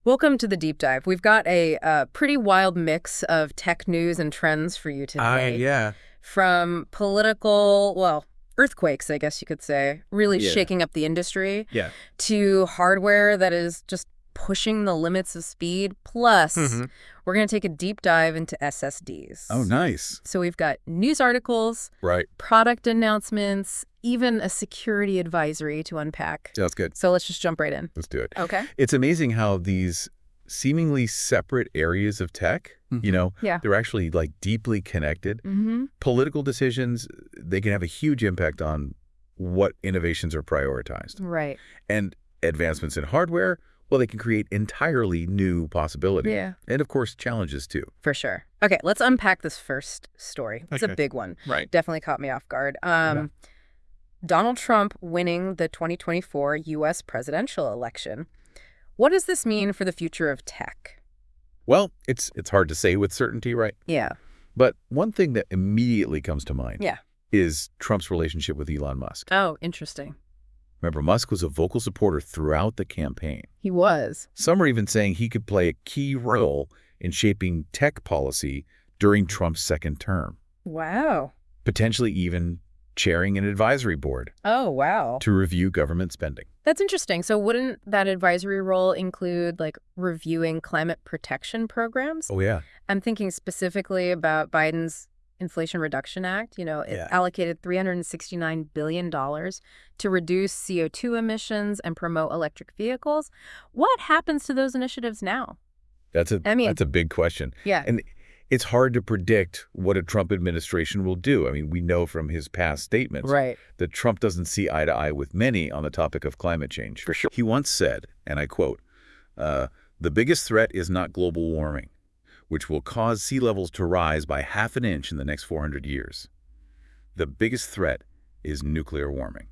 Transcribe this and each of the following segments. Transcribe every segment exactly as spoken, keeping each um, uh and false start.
Welcome to the deep dive. We've got a uh, pretty wild mix of tech news and trends for you Ah, today. yeah. From political, well, earthquakes, I guess you could say, really Yeah. shaking up the industry, Yeah. to hardware that is just pushing the limits of speed. Plus, hmm we're going to take a deep dive into S S Ds. Oh, nice. So we've got news articles, Right. product announcements, even a security advisory to unpack. That's good. So let's just jump right in. Let's do it. Okay. It's amazing how these seemingly separate areas of tech, you know, Yeah. they're actually like deeply connected. Mm-hmm. Political decisions, they can have a huge impact on what innovations are prioritized. Right. And advancements in hardware, well, they can create entirely new possibilities. Yeah. And of course, challenges too. For sure. Okay, let's unpack this first story. It's a Okay. big one. Right. Definitely caught me off guard. Um, Donald Trump winning the twenty twenty-four U S presidential election. What does this mean for the future of tech? Well, it's it's hard to say with certainty, right? Yeah. But one thing that immediately comes to mind Yeah. is Trump's relationship with Elon Musk. Oh, interesting. Remember, Musk was a vocal supporter throughout the campaign. He was. Some are even saying he could play a key role in shaping tech policy during Trump's second term, Wow. potentially even chairing an advisory board Oh, wow. to review government spending. That's interesting. So wouldn't that advisory role include, like, reviewing climate protection programs? Oh, yeah. I'm thinking specifically about Biden's Inflation Reduction Act. You know, it Yeah. allocated three hundred sixty-nine billion dollars to reduce C O two emissions and promote electric vehicles. What happens to those initiatives now? That's a, I mean- that's a big question. Yeah. And it's hard to predict what a Trump administration will do. I mean, we know from his past statements Right. that Trump doesn't see eye to eye with many on the topic of climate change. For sure. He once said, and I quote, uh, "The biggest threat is not global warming, which will cause sea levels to rise by half an inch in the next four hundred years. The biggest threat is nuclear warming."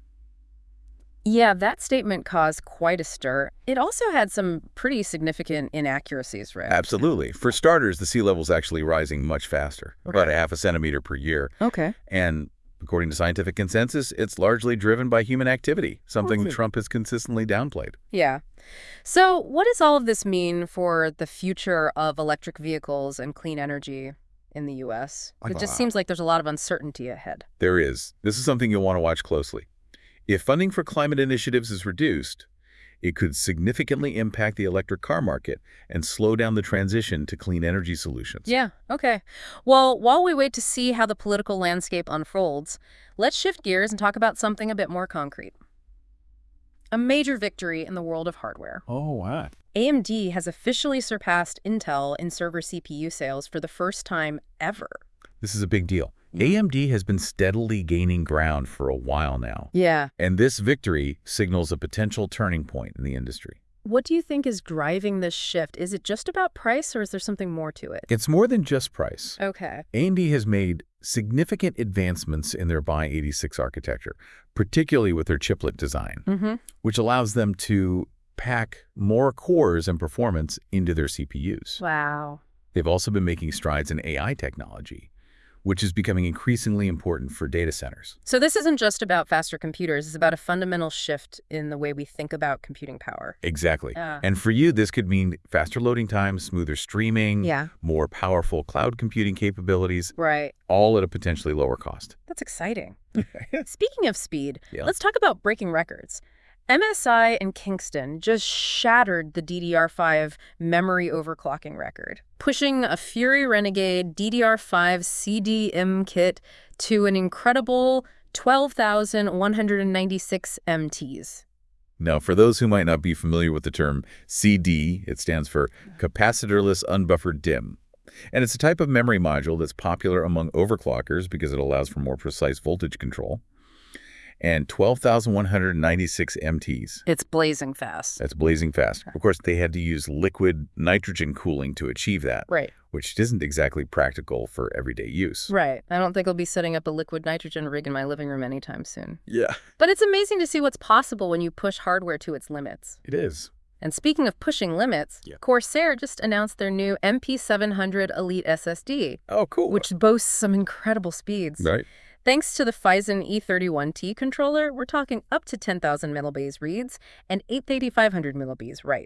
Yeah, that statement caused quite a stir. It also had some pretty significant inaccuracies, right? Absolutely. For starters, the sea level is actually rising much faster, about a half a centimeter per year. Okay. And according to scientific consensus, it's largely driven by human activity, something Okay. Trump has consistently downplayed. Yeah. So what does all of this mean for the future of electric vehicles and clean energy in the U S? It just Wow. seems like there's a lot of uncertainty ahead. There is. This is something you'll want to watch closely. If funding for climate initiatives is reduced, it could significantly impact the electric car market and slow down the transition to clean energy solutions. Yeah, okay. Well, while we wait to see how the political landscape unfolds, let's shift gears and talk about something a bit more concrete. A major victory in the world of hardware. Oh, wow. A M D has officially surpassed Intel in server C P U sales for the first time ever. This is a big deal. A M D has been steadily gaining ground for a while now, Yeah. and this victory signals a potential turning point in the industry. What do you think is driving this shift? Is it just about price, or is there something more to it? It's more than just price. Okay. A M D has made significant advancements in their by eighty-six architecture, particularly with their chiplet design, Mm-hmm. which allows them to pack more cores and performance into their C P Us. Wow. They've also been making strides in A I technology, which is becoming increasingly important for data centers. So this isn't just about faster computers. It's about a fundamental shift in the way we think about computing power. Exactly. Yeah. And for you, this could mean faster loading times, smoother streaming, Yeah. more powerful cloud computing capabilities, Right. all at a potentially lower cost. That's exciting. Speaking of speed, Yeah. let's talk about breaking records. M S I and Kingston just shattered the D D R five memory overclocking record, pushing a Fury Renegade D D R five C D M kit to an incredible twelve thousand one hundred ninety-six M Ts. Now, for those who might not be familiar with the term C D, it stands for capacitorless unbuffered D I M. And it's a type of memory module that's popular among overclockers because it allows for more precise voltage control. And twelve thousand one hundred ninety-six M Ts. It's blazing fast. That's blazing fast. Of course, they had to use liquid nitrogen cooling to achieve that, Right. which isn't exactly practical for everyday use. Right. I don't think I'll be setting up a liquid nitrogen rig in my living room anytime soon. Yeah, But it's amazing to see what's possible when you push hardware to its limits. it is. And speaking of pushing limits, Yeah. Corsair just announced their new M P seven hundred Elite S S D, Oh, cool. which boasts some incredible speeds. Right. Thanks to the Phison E thirty-one T controller, we're talking up to ten thousand millibase reads and eight thousand five hundred millibase writes.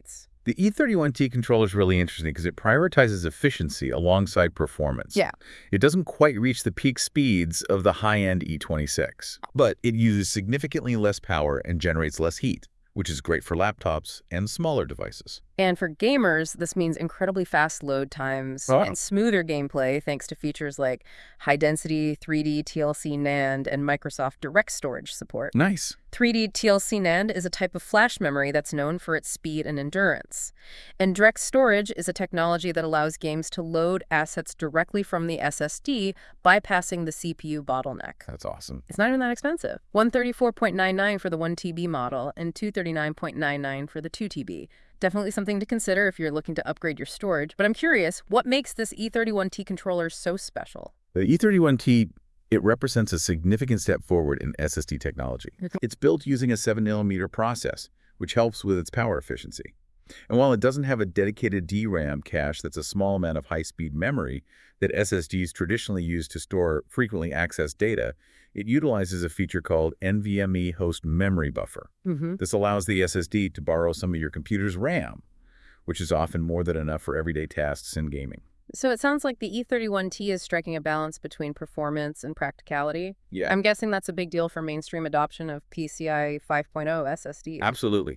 The E thirty-one T controller is really interesting because it prioritizes efficiency alongside performance. Yeah. It doesn't quite reach the peak speeds of the high-end E twenty-six, but it uses significantly less power and generates less heat, which is great for laptops and smaller devices. And for gamers, this means incredibly fast load times Oh. and smoother gameplay thanks to features like high-density three D T L C NAND and Microsoft Direct Storage support. Nice. three D T L C NAND is a type of flash memory that's known for its speed and endurance. And direct storage is a technology that allows games to load assets directly from the S S D, bypassing the C P U bottleneck. That's awesome. It's not even that expensive. one thirty-four point nine nine for the one T B model and two thirty-nine point nine nine for the two T B. Definitely something to consider if you're looking to upgrade your storage. But I'm curious, what makes this E thirty-one T controller so special? The E thirty-one T, it represents a significant step forward in S S D technology. It's built using a seven nanometer process, which helps with its power efficiency. And while it doesn't have a dedicated D RAM cache that's a small amount of high-speed memory that S S Ds traditionally use to store frequently accessed data, it utilizes a feature called NVMe Host Memory Buffer. Mm-hmm. This allows the S S D to borrow some of your computer's RAM, which is often more than enough for everyday tasks in gaming. So it sounds like the E thirty-one T is striking a balance between performance and practicality. Yeah, I'm guessing that's a big deal for mainstream adoption of PCIe five point oh S S Ds. absolutely.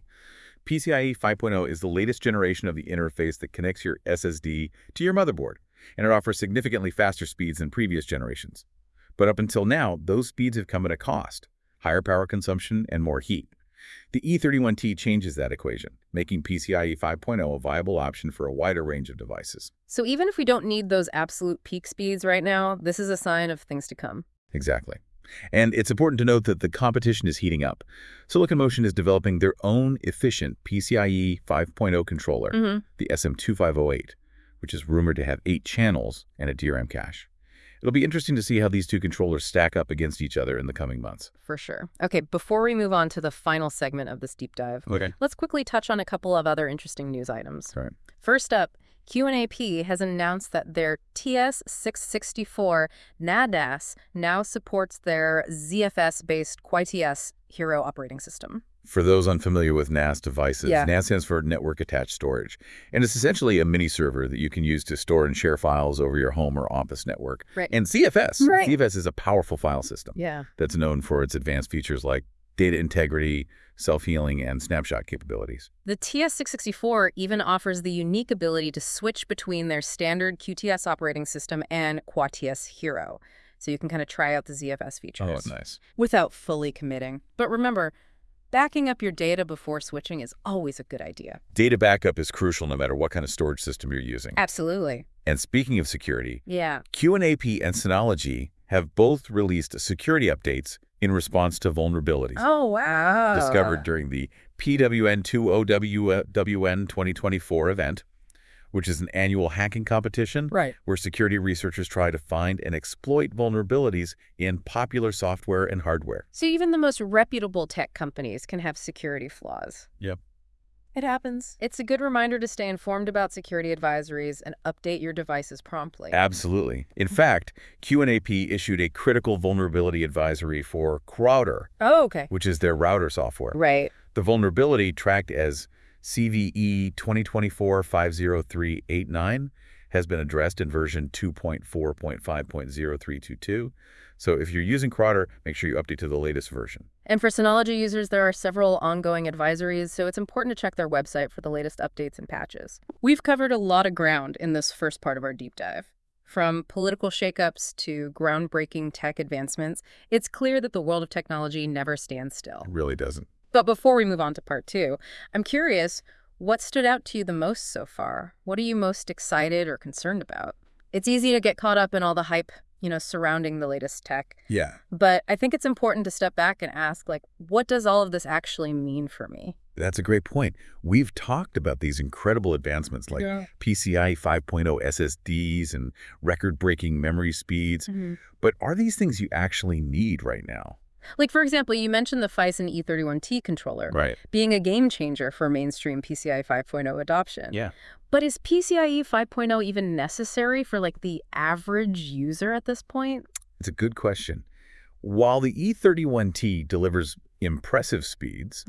PCIe five point oh is the latest generation of the interface that connects your S S D to your motherboard, and it offers significantly faster speeds than previous generations. But up until now, those speeds have come at a cost: higher power consumption and more heat. The E thirty-one T changes that equation, making PCIe five point oh a viable option for a wider range of devices. So even if we don't need those absolute peak speeds right now, this is a sign of things to come. Exactly. And it's important to note that the competition is heating up. Silicon Motion is developing their own efficient PCIe five point oh controller, Mm-hmm. the S M two five oh eight, which is rumored to have eight channels and a D RAM cache. It'll be interesting to see how these two controllers stack up against each other in the coming months. For sure. Okay, before we move on to the final segment of this deep dive, Okay. let's quickly touch on a couple of other interesting news items. All right. First up, Q and A P has announced that their T S six sixty-four N A D A S now supports their Z F S-based Q I T S Hero operating system. For those unfamiliar with N A S devices, Yeah. N A S stands for Network Attached Storage, and it's essentially a mini server that you can use to store and share files over your home or office network. Right. And Z F S, Right. Z F S is a powerful file system Yeah. that's known for its advanced features like data integrity, self-healing, and snapshot capabilities. The T S six sixty-four even offers the unique ability to switch between their standard Q T S operating system and Q I T S Hero, so you can kind of try out the Z F S features. Oh, nice. Without fully committing. But remember, backing up your data before switching is always a good idea. Data backup is crucial no matter what kind of storage system you're using. Absolutely. And speaking of security, Yeah. Q and A P and Synology have both released security updates in response to vulnerabilities Oh, wow. discovered during the P W N two O W N twenty twenty-four event, which is an annual hacking competition Right. where security researchers try to find and exploit vulnerabilities in popular software and hardware. So even the most reputable tech companies can have security flaws. Yep. It happens. It's a good reminder to stay informed about security advisories and update your devices promptly. Absolutely. In fact, Q and A P issued a critical vulnerability advisory for Crowder, Oh, okay. which is their router software. Right. The vulnerability, tracked as C V E twenty twenty-four dash five oh three eight nine, has been addressed in version two point four point five point oh three two two. So if you're using Crowder, make sure you update to the latest version. And for Synology users, there are several ongoing advisories, so it's important to check their website for the latest updates and patches. We've covered a lot of ground in this first part of our deep dive. From political shakeups to groundbreaking tech advancements, it's clear that the world of technology never stands still. It really doesn't. But before we move on to part two, I'm curious, what stood out to you the most so far? What are you most excited or concerned about? It's easy to get caught up in all the hype, you know, surrounding the latest tech. Yeah. But I think it's important to step back and ask, like, what does all of this actually mean for me? That's a great point. We've talked about these incredible advancements like Yeah. PCIe five point oh S S Ds and record-breaking memory speeds. Mm-hmm. But are these things you actually need right now? Like, for example, you mentioned the Phison E thirty-one T controller Right. being a game changer for mainstream PCIe five point oh adoption. Yeah. But is PCIe five point oh even necessary for, like, the average user at this point? It's a good question. While the E thirty-one T delivers impressive speeds, Right?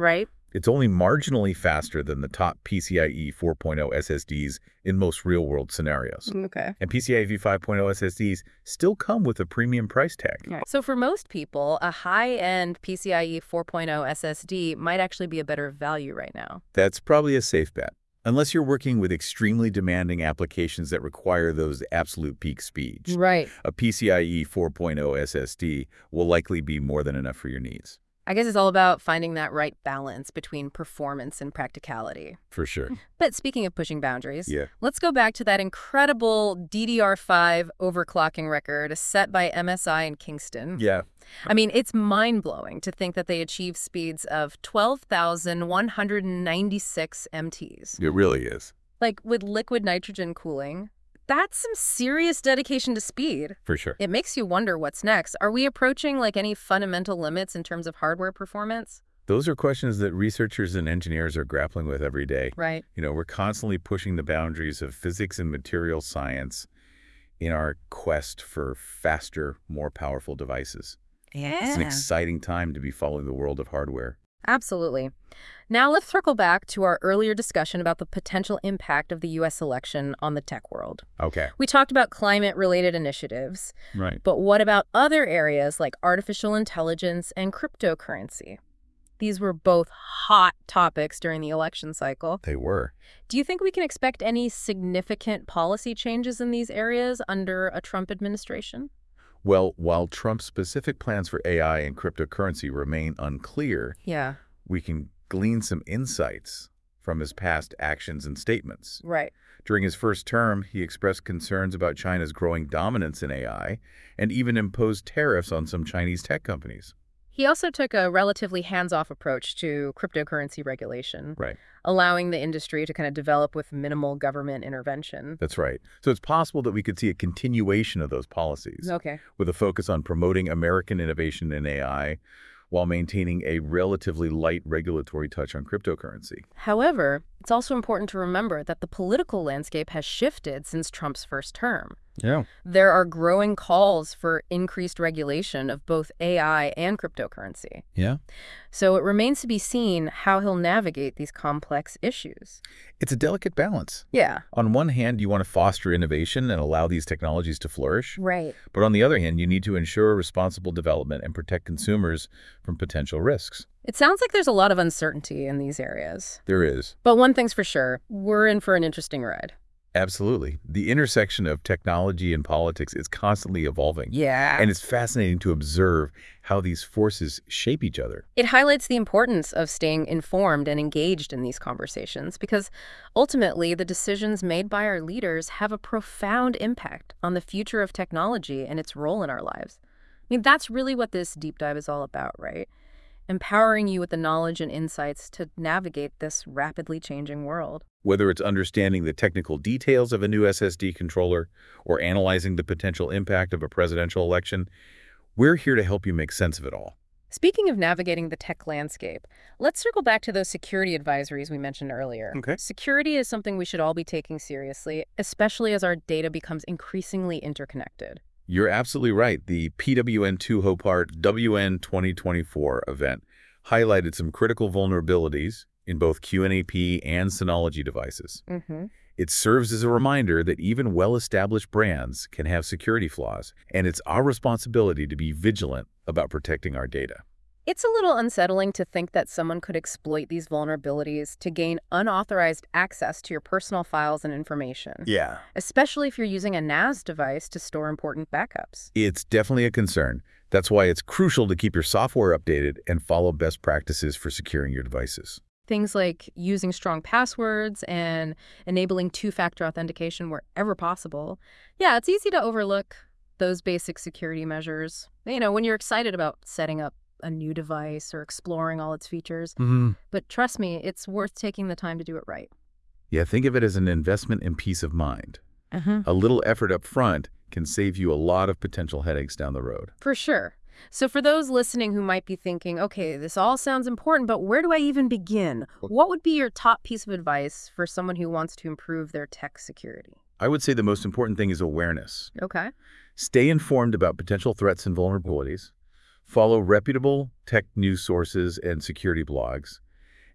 It's only marginally faster than the top PCIe four point oh S S Ds in most real-world scenarios. Okay. And PCIe five point oh S S Ds still come with a premium price tag. Right. So for most people, a high-end PCIe four point oh S S D might actually be a better value right now. That's probably a safe bet, unless you're working with extremely demanding applications that require those absolute peak speeds. Right. A PCIe four point oh S S D will likely be more than enough for your needs. I guess it's all about finding that right balance between performance and practicality. For sure. But speaking of pushing boundaries, Yeah. let's go back to that incredible D D R five overclocking record set by M S I in Kingston. Yeah. I mean, it's mind-blowing to think that they achieved speeds of twelve thousand one hundred ninety-six M Ts. It really is. Like, with liquid nitrogen cooling, that's some serious dedication to speed. For sure. It makes you wonder what's next. Are we approaching, like, any fundamental limits in terms of hardware performance? Those are questions that researchers and engineers are grappling with every day. Right. You know, we're constantly pushing the boundaries of physics and material science in our quest for faster, more powerful devices. Yeah. It's an exciting time to be following the world of hardware. Absolutely. Now let's circle back to our earlier discussion about the potential impact of the U S election on the tech world. Okay. We talked about climate-related initiatives, Right. but what about other areas like artificial intelligence and cryptocurrency? These were both hot topics during the election cycle. They were. Do you think we can expect any significant policy changes in these areas under a Trump administration? Well, while Trump's specific plans for A I and cryptocurrency remain unclear, Yeah. we can glean some insights from his past actions and statements. Right. During his first term, he expressed concerns about China's growing dominance in A I and even imposed tariffs on some Chinese tech companies. He also took a relatively hands-off approach to cryptocurrency regulation, Right. allowing the industry to kind of develop with minimal government intervention. That's right. So it's possible that we could see a continuation of those policies, Okay. with a focus on promoting American innovation in A I while maintaining a relatively light regulatory touch on cryptocurrency. However, it's also important to remember that the political landscape has shifted since Trump's first term. Yeah. There are growing calls for increased regulation of both A I and cryptocurrency. Yeah. So it remains to be seen how he'll navigate these complex issues. It's a delicate balance. Yeah. On one hand, you want to foster innovation and allow these technologies to flourish. Right. But on the other hand, you need to ensure responsible development and protect consumers from potential risks. It sounds like there's a lot of uncertainty in these areas. There is. But one thing's for sure, we're in for an interesting ride. Absolutely. The intersection of technology and politics is constantly evolving. Yeah. And it's fascinating to observe how these forces shape each other. It highlights the importance of staying informed and engaged in these conversations because ultimately the decisions made by our leaders have a profound impact on the future of technology and its role in our lives. I mean, that's really what this deep dive is all about, right? Empowering you with the knowledge and insights to navigate this rapidly changing world. Whether it's understanding the technical details of a new S S D controller or analyzing the potential impact of a presidential election, we're here to help you make sense of it all. Speaking of navigating the tech landscape, let's circle back to those security advisories we mentioned earlier. Okay. Security is something we should all be taking seriously, especially as our data becomes increasingly interconnected. You're absolutely right. The P W N two Hopart W N twenty twenty-four event highlighted some critical vulnerabilities in both Q N A P and Synology devices. Mm-hmm. It serves as a reminder that even well-established brands can have security flaws, and it's our responsibility to be vigilant about protecting our data. It's a little unsettling to think that someone could exploit these vulnerabilities to gain unauthorized access to your personal files and information. Yeah. Especially if you're using a N A S device to store important backups. It's definitely a concern. That's why it's crucial to keep your software updated and follow best practices for securing your devices. Things like using strong passwords and enabling two-factor authentication wherever possible. Yeah, it's easy to overlook those basic security measures, you know, when you're excited about setting up a new device or exploring all its features. Mm-hmm. But trust me, it's worth taking the time to do it right. Yeah, think of it as an investment in peace of mind. Uh-huh. A little effort up front can save you a lot of potential headaches down the road. For sure. So for those listening who might be thinking, okay, this all sounds important, but where do I even begin? What would be your top piece of advice for someone who wants to improve their tech security? I would say the most important thing is awareness. Okay. Stay informed about potential threats and vulnerabilities. Follow reputable tech news sources and security blogs.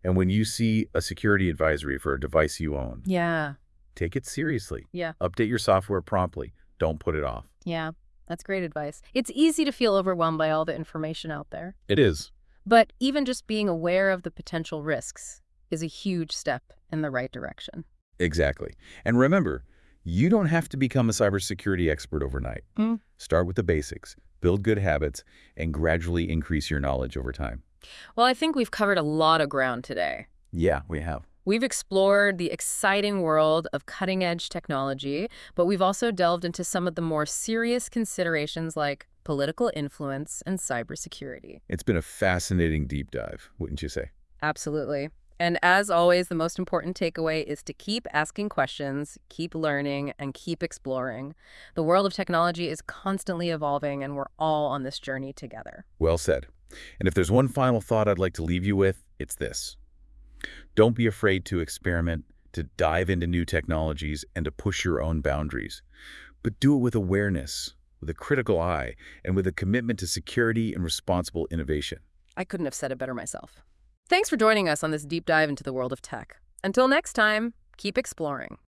And when you see a security advisory for a device you own, Yeah. take it seriously. Yeah. Update your software promptly. Don't put it off. Yeah. That's great advice. It's easy to feel overwhelmed by all the information out there. It is. But even just being aware of the potential risks is a huge step in the right direction. Exactly. And remember, you don't have to become a cybersecurity expert overnight. Mm. Start with the basics, build good habits, and gradually increase your knowledge over time. Well, I think we've covered a lot of ground today. Yeah, we have. We've explored the exciting world of cutting-edge technology, but we've also delved into some of the more serious considerations like political influence and cybersecurity. It's been a fascinating deep dive, wouldn't you say? Absolutely. And as always, the most important takeaway is to keep asking questions, keep learning, and keep exploring. The world of technology is constantly evolving, and we're all on this journey together. Well said. And if there's one final thought I'd like to leave you with, it's this. Don't be afraid to experiment, to dive into new technologies, and to push your own boundaries. But do it with awareness, with a critical eye, and with a commitment to security and responsible innovation. I couldn't have said it better myself. Thanks for joining us on this deep dive into the world of tech. Until next time, keep exploring.